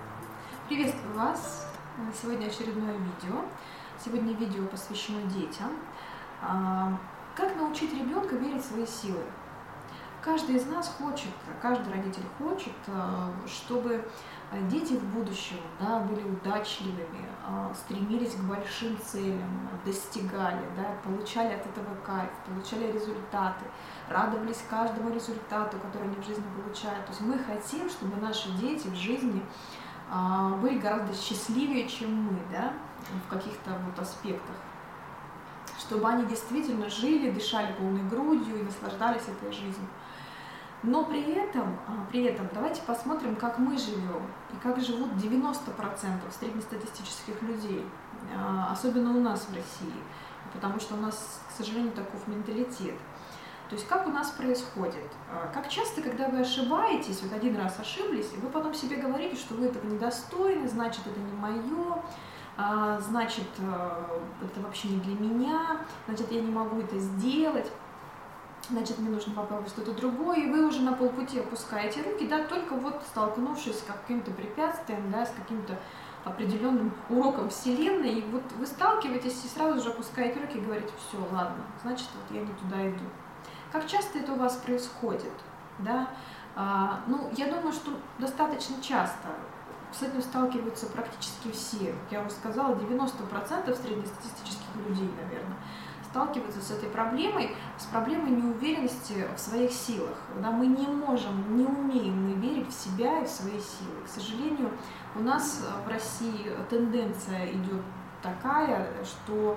Приветствую вас! Сегодня очередное видео. Сегодня видео посвящено детям. Как научить ребенка верить в свои силы? Каждый из нас хочет, каждый родитель хочет, чтобы дети в будущем, были удачливыми, стремились к большим целям, достигали, получали от этого кайф, получали результаты, радовались каждому результату, который они в жизни получают. То есть мы хотим, чтобы наши дети в жизни были гораздо счастливее, чем мы, в каких-то аспектах, чтобы они действительно жили, дышали полной грудью и наслаждались этой жизнью. Но при этом давайте посмотрим, как мы живем и как живут 90% среднестатистических людей, особенно у нас в России, потому что у нас, к сожалению, таков менталитет. То есть как у нас происходит? Как часто, когда вы ошибаетесь, вот один раз ошиблись, и вы потом себе говорите, что вы этого недостойны, значит, это не мое, значит, это вообще не для меня, значит, я не могу это сделать, значит, мне нужно попробовать что-то другое, и вы уже на полпути опускаете руки, только вот столкнувшись с каким-то препятствием, с каким-то определенным уроком Вселенной, и вот вы сталкиваетесь и сразу же опускаете руки и говорите: все, ладно, значит, вот я не туда иду. Как часто это у вас происходит? Я думаю, что достаточно часто. С этим сталкиваются практически все. Я уже сказала, 90% среднестатистических людей, наверное, сталкиваются с этой проблемой, с проблемой неуверенности в своих силах. Мы не можем, не умеем мы верить в себя и в свои силы. К сожалению, у нас в России тенденция идет такая, что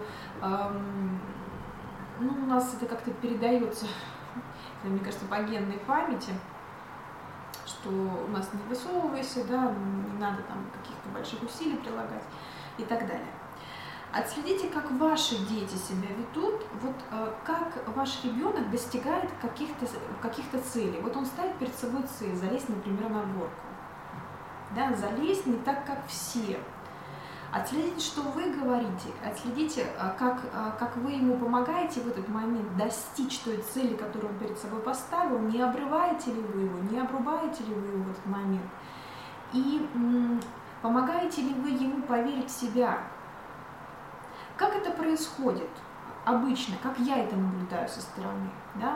у нас это как-то передается, мне кажется, по генной памяти, что у нас не высовывайся, не надо там каких-то больших усилий прилагать и так далее. Отследите, как ваши дети себя ведут, как ваш ребенок достигает каких-то целей. Он ставит перед собой цель залезть, например, на горку. Залезть не так, как все. Отследите, что вы говорите, отследите, как вы ему помогаете в этот момент достичь той цели, которую он перед собой поставил, не обрываете ли вы его, не обрубаете ли вы его в этот момент, и помогаете ли вы ему поверить в себя. Как это происходит обычно, как я это наблюдаю со стороны,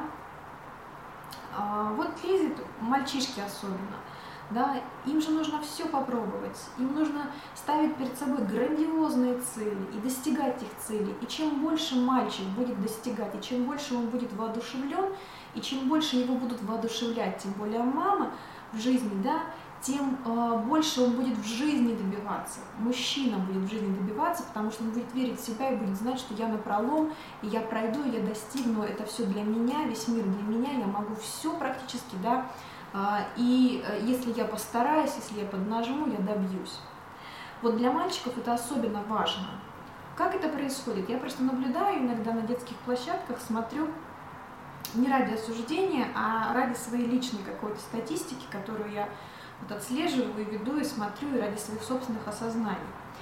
лезет, мальчишки особенно, им же нужно все попробовать, им нужно ставить перед собой грандиозные цели и достигать их целей. И чем больше мальчик будет достигать, и чем больше он будет воодушевлен, и чем больше его будут воодушевлять, тем более мама в жизни, тем больше он будет в жизни добиваться. Мужчина будет в жизни добиваться, потому что он будет верить в себя и будет знать, что я напролом, и я пройду, и я достигну, это все для меня, весь мир для меня, я могу все практически, и если я постараюсь, если я поднажму, я добьюсь. Для мальчиков это особенно важно. Как это происходит? Я просто наблюдаю иногда на детских площадках, смотрю не ради осуждения, а ради своей личной какой-то статистики, которую я отслеживаю, и веду, и смотрю, и ради своих собственных осознаний.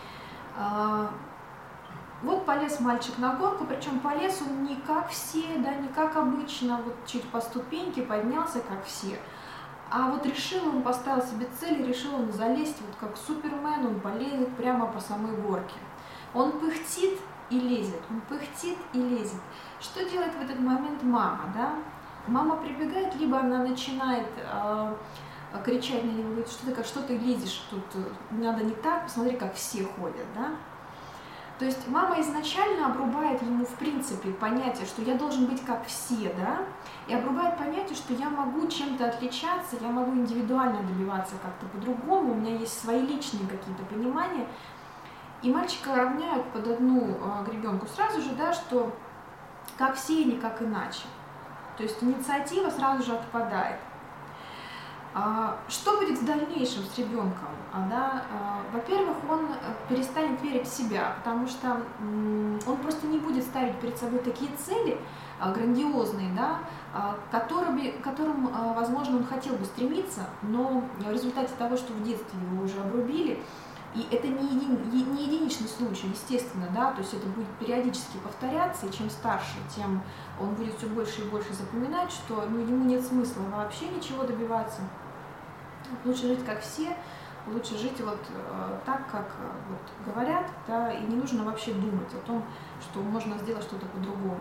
Полез мальчик на горку, причем полез он не как все, не как обычно, чуть по ступеньке поднялся, как все. А решил он, поставил себе цель, и решил он залезть, как Супермен, он полезет прямо по самой горке. Он пыхтит и лезет, он пыхтит и лезет. Что делает в этот момент мама, Мама прибегает, либо она начинает кричать на него, говорит: что ты лезешь, тут надо не так, посмотри, как все ходят, То есть мама изначально обрубает ему, в принципе, понятие, что я должен быть как все, и обрубает понятие, что я могу чем-то отличаться, я могу индивидуально добиваться как-то по-другому, у меня есть свои личные какие-то понимания. И мальчика равняют под одну гребенку сразу же, что как все и никак иначе. То есть инициатива сразу же отпадает. Что будет в дальнейшем с ребенком? Во-первых, он перестанет верить в себя, потому что он просто не будет ставить перед собой такие цели грандиозные, к которым, возможно, он хотел бы стремиться, но в результате того, что в детстве его уже обрубили, и это не единичный случай, естественно, то есть это будет периодически повторяться, и чем старше, тем он будет все больше и больше запоминать, что ему нет смысла вообще ничего добиваться. Лучше жить как все, лучше жить вот так, как вот говорят, да, и не нужно вообще думать о том, что можно сделать что-то по-другому.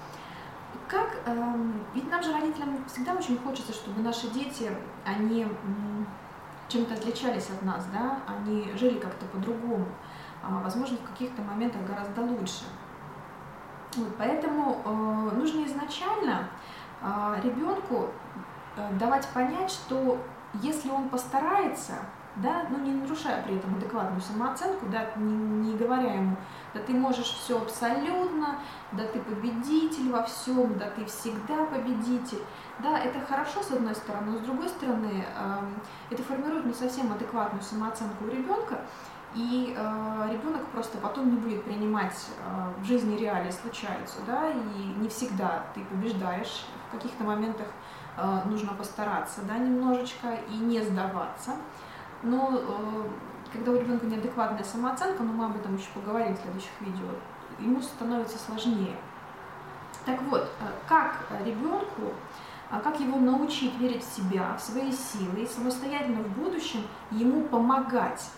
Ведь нам же, родителям, всегда очень хочется, чтобы наши дети, они чем-то отличались от нас, да, они жили как-то по-другому, возможно, в каких-то моментах гораздо лучше. Вот, поэтому нужно изначально ребенку давать понять, что если он постарается, да, ну не нарушая при этом адекватную самооценку, да, не говоря ему, да ты можешь все абсолютно, да ты победитель во всем, да ты всегда победитель. Да, это хорошо с одной стороны, но с другой стороны это формирует не совсем адекватную самооценку у ребенка, и ребенок просто потом не будет принимать в жизни реалии случаются, да, и не всегда ты побеждаешь, в каких-то моментах нужно постараться, да, немножечко и не сдаваться. Но когда у ребенка неадекватная самооценка, но мы об этом еще поговорим в следующих видео, ему становится сложнее. Так вот, как ребенку, как его научить верить в себя, в свои силы и самостоятельно в будущем ему помогать,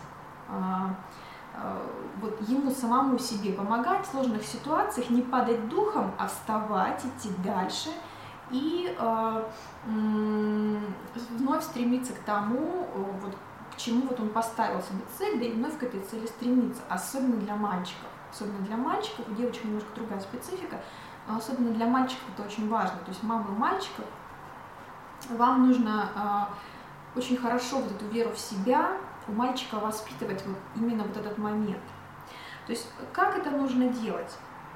вот ему самому себе помогать в сложных ситуациях, не падать духом, а вставать, идти дальше и вновь стремиться к тому, вот, к чему вот он поставил себе цель, да и вновь к этой цели стремиться, особенно для мальчиков. Особенно для мальчиков, у девочек немножко другая специфика, но особенно для мальчиков это очень важно. То есть мамы мальчиков, вам нужно очень хорошо вот эту веру в себя у мальчика воспитывать вот именно вот этот момент. То есть как это нужно делать?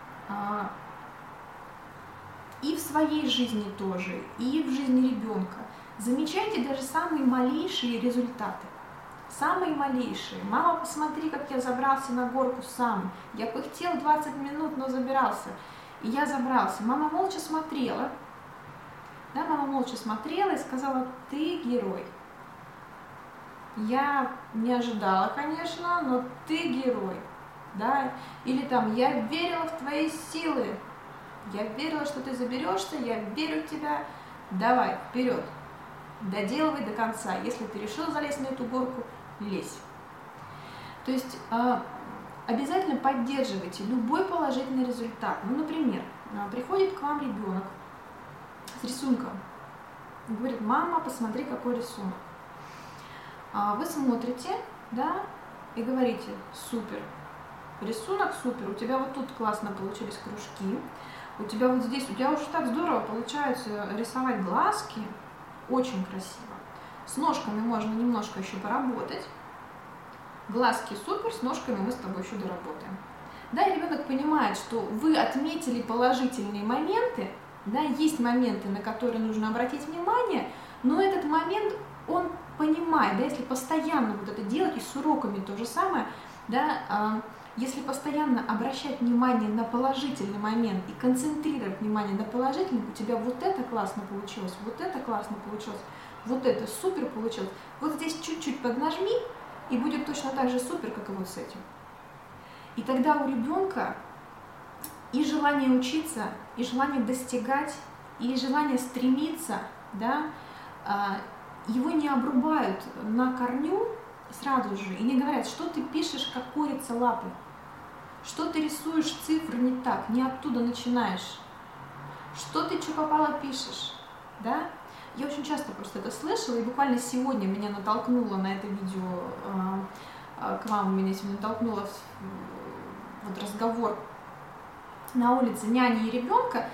И в своей жизни тоже, и в жизни ребенка. Замечайте даже самые малейшие результаты. Самые малейшие. Мама, посмотри, как я забрался на горку сам. Я пыхтел 20 минут, но забирался. И я забрался. Мама молча смотрела. Да, мама молча смотрела и сказала: ты герой. Я не ожидала, конечно, но ты герой. Да? Или там: я верила в твои силы. Я верила, что ты заберешься, я верю в тебя. Давай, вперед. Доделывай до конца. Если ты решил залезть на эту горку, лезь. То есть обязательно поддерживайте любой положительный результат. Ну, например, приходит к вам ребенок с рисунком и говорит: мама, посмотри, какой рисунок. Вы смотрите, да, и говорите: супер, рисунок супер, у тебя вот тут классно получились кружки, у тебя вот здесь, у тебя уже так здорово получается рисовать глазки, очень красиво. С ножками можно немножко еще поработать. Глазки супер, с ножками мы с тобой еще доработаем. Да, и ребенок понимает, что вы отметили положительные моменты, да, есть моменты, на которые нужно обратить внимание, но этот момент он понимает, да, если постоянно вот это делать, и с уроками то же самое, да, если постоянно обращать внимание на положительный момент и концентрировать внимание на положительном, у тебя вот это классно получилось, вот это классно получилось, вот это супер получилось, вот здесь чуть-чуть поднажми, и будет точно так же супер, как и вот с этим. И тогда у ребенка и желание учиться, и желание достигать, и желание стремиться, да, его не обрубают на корню сразу же и не говорят: что ты пишешь, как курица лапы, что ты рисуешь цифры не так, не оттуда начинаешь, что ты что попало пишешь, да? Я очень часто просто это слышала, и буквально сегодня меня натолкнуло на это видео к вам, меня сегодня натолкнуло вот разговор на улице няни и ребенка.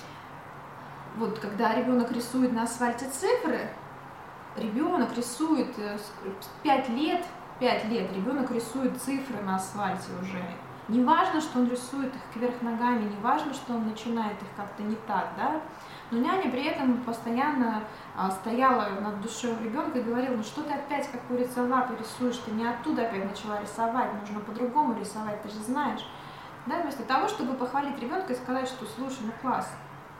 Вот когда ребенок рисует на асфальте цифры, ребенок рисует 5 лет ребенок рисует цифры на асфальте уже. Не важно, что он рисует их кверх ногами, не важно, что он начинает их как-то не так, да. Но няня при этом постоянно стояла над душой ребенка и говорила: ну что ты опять как курица лапы рисуешь, ты не оттуда опять начала рисовать, нужно по-другому рисовать, ты же знаешь. Да, вместо того, чтобы похвалить ребенка и сказать, что слушай, ну класс,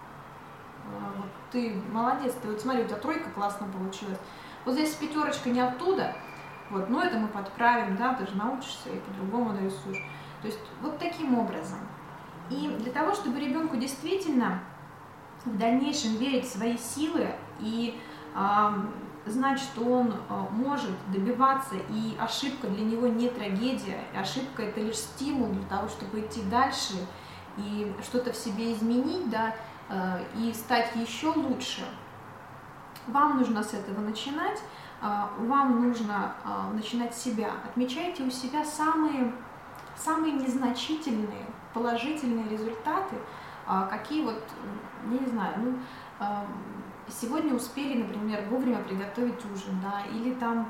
вот ты молодец, ты вот смотри, у тебя тройка классно получилась. Вот здесь пятерочка не оттуда, вот, но это мы подправим, да, ты же научишься и по-другому нарисуешь. То есть вот таким образом. И для того, чтобы ребенку действительно в дальнейшем верить в свои силы и знать, что он может добиваться, и ошибка для него не трагедия, ошибка это лишь стимул для того, чтобы идти дальше и что-то в себе изменить, да, и стать еще лучше. Вам нужно с этого начинать, вам нужно начинать с себя. Отмечайте у себя самые незначительные положительные результаты, какие вот, я не знаю, ну, сегодня успели, например, вовремя приготовить ужин, да, или там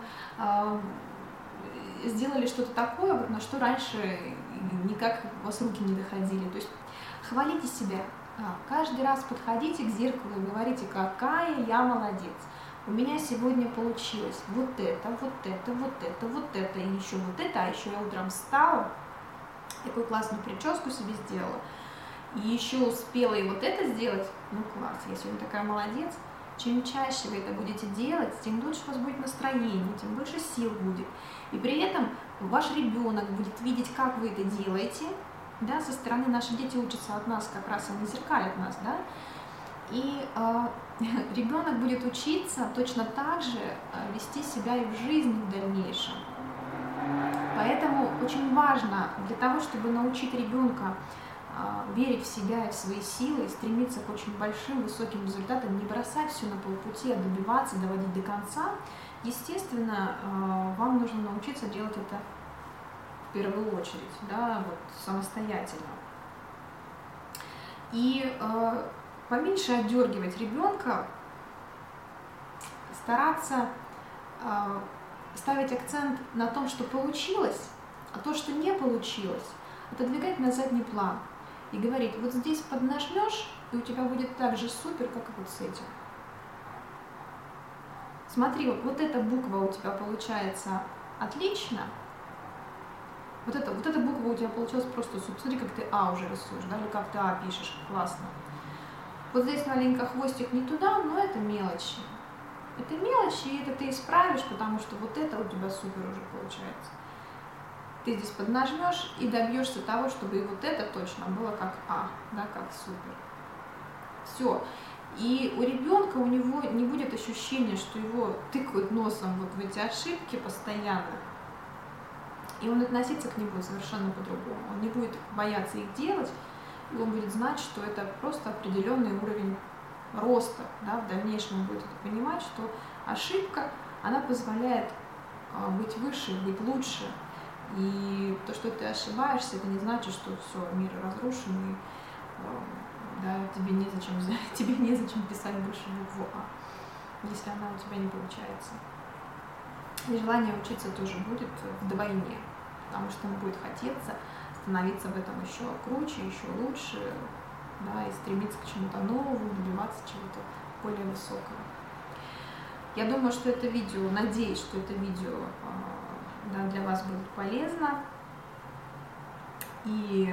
сделали что-то такое, вот, на что раньше никак у вас руки не доходили. То есть хвалите себя. Каждый раз подходите к зеркалу и говорите, какая я молодец. У меня сегодня получилось вот это, вот это, вот это, вот это, и еще вот это, а еще я утром встала, такую классную прическу себе сделала, и еще успела и вот это сделать, ну класс, я сегодня такая молодец. Чем чаще вы это будете делать, тем лучше у вас будет настроение, тем больше сил будет. И при этом ваш ребенок будет видеть, как вы это делаете. Да, со стороны наши дети учатся от нас, как раз они зеркалят нас, да. И ребенок будет учиться точно так же вести себя и в жизни в дальнейшем. Поэтому очень важно для того, чтобы научить ребенка верить в себя и в свои силы, и стремиться к очень большим, высоким результатам, не бросать все на полпути, а добиваться, доводить до конца, естественно, вам нужно научиться делать это в первую очередь, да, вот, самостоятельно. И поменьше отдергивать ребенка, стараться ставить акцент на том, что получилось, а то, что не получилось, отодвигать на задний план. И говорить, вот здесь поднажмешь, и у тебя будет так же супер, как и вот с этим. Смотри, вот эта буква у тебя получается отлично. Вот эта буква у тебя получилась просто супер. Смотри, как ты А уже рисуешь, да, или как ты А пишешь, классно. Вот здесь маленько хвостик не туда, но это мелочи. Это мелочи, и это ты исправишь, потому что вот это у тебя супер уже получается. Ты здесь поднажмешь и добьешься того, чтобы и вот это точно было как А, да, как супер. Все. И у ребенка, у него не будет ощущения, что его тыкают носом вот в эти ошибки постоянно. И он относиться к ним будет совершенно по-другому. Он не будет бояться их делать, и он будет знать, что это просто определенный уровень роста. Да, в дальнейшем он будет это понимать, что ошибка, она позволяет быть выше, быть лучше. И то, что ты ошибаешься, это не значит, что все, мир разрушен, и да, тебе незачем писать больше букву А, если она у тебя не получается. И желание учиться тоже будет вдвойне, потому что ему будет хотеться становиться в этом еще круче, еще лучше, да, и стремиться к чему-то новому, добиваться чего-то более высокого. Я думаю, что это видео, надеюсь, что это видео да, для вас будет полезно. И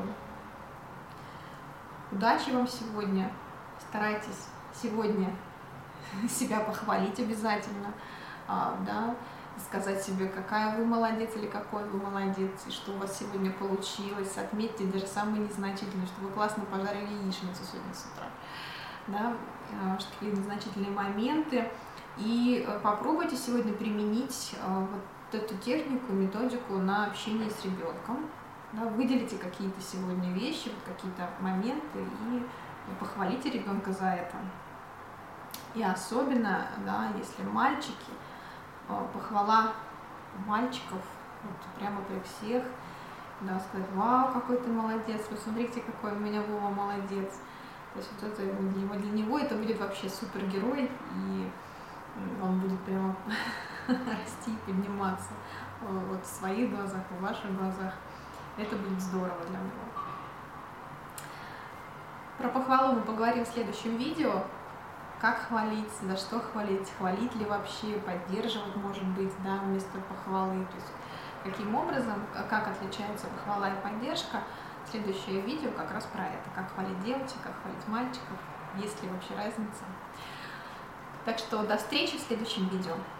удачи вам сегодня. Старайтесь сегодня себя похвалить обязательно, да, сказать себе, какая вы молодец или какой вы молодец, и что у вас сегодня получилось. Отметьте даже самые незначительные, что вы классно пожарили яичницу сегодня с утра, да, такие незначительные моменты. И попробуйте сегодня применить вот эту технику, методику на общение с ребенком. Да, выделите какие-то сегодня вещи, вот какие-то моменты и похвалите ребенка за это. И особенно, да, если мальчики, похвала мальчиков вот, прямо при всех, да, сказать, вау, какой ты молодец, посмотрите, какой у меня Вова молодец. То есть вот это для него это будет вообще супергерой, и он будет прямо расти и подниматься вот в своих глазах, в ваших глазах. Это будет здорово для него. Про похвалу мы поговорим в следующем видео. Как хвалить, за что хвалить, хвалить ли вообще, поддерживать, может быть, да, вместо похвалы. То есть каким образом, как отличаются похвала и поддержка. Следующее видео как раз про это. Как хвалить девочек, как хвалить мальчиков, есть ли вообще разница. Так что до встречи в следующем видео.